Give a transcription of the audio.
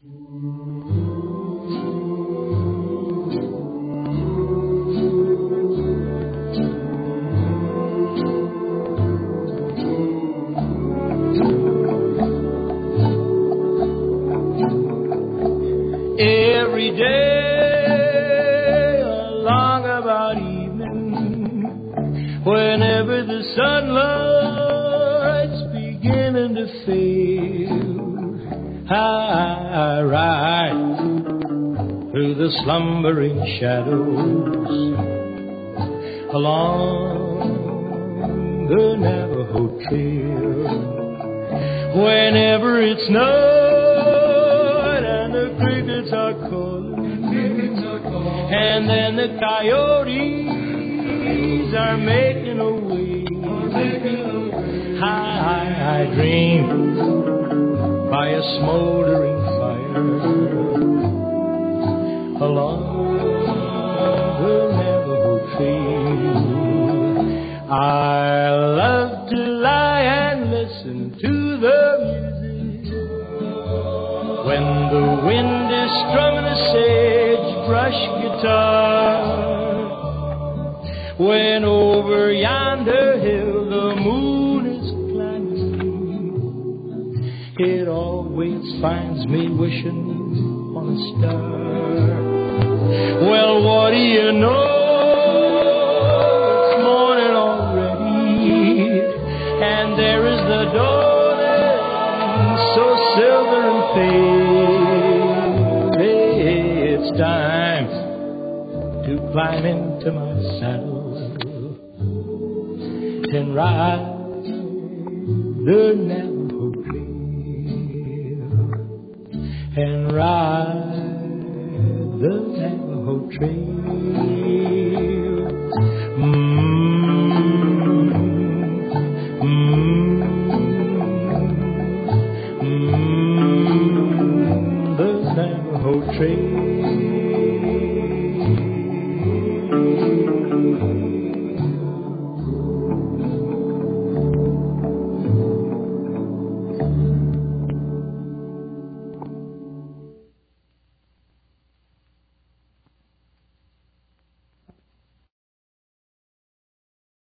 Every day along about evening, whenever the sunlight's beginning to fade, I ride through the slumbering shadows along the Navajo Trail. Whenever it's night and the crickets are calling, and then the coyotes are making a way, I dream by a smoldering fire along the Navajo Trail. I love to lie and listen to the music when the wind is strumming a sagebrush guitar, when over yonder hill the moon is climbing. It always finds me wishing on a star. Well, what do you know? It's morning already, and there is the dawning, so silver and pale. It's time to climb into my saddle and ride the Navajo Trail, and ride the Navajo Trail.